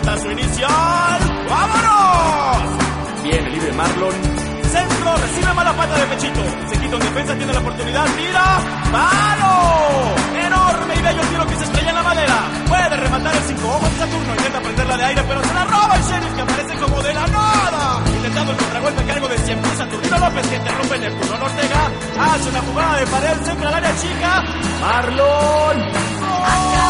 batazo inicial. ¡Vámonos! Viene libre Marlon. Centro, recibe mala pata de pechito. Se quita un defensa, tiene la oportunidad. ¡Mira! ¡Palo! Enorme y bello tiro que se estrella en la madera. Puede rematar el 5 ojos de Saturno. Intenta prenderla de aire, pero se la roba el Sheriff, que aparece como de la nada. Intentando el contragolpe a cargo de siempre Saturnino López, que interrumpe en el turno. Ortega hace una jugada de pared, centra al área chica. Marlon.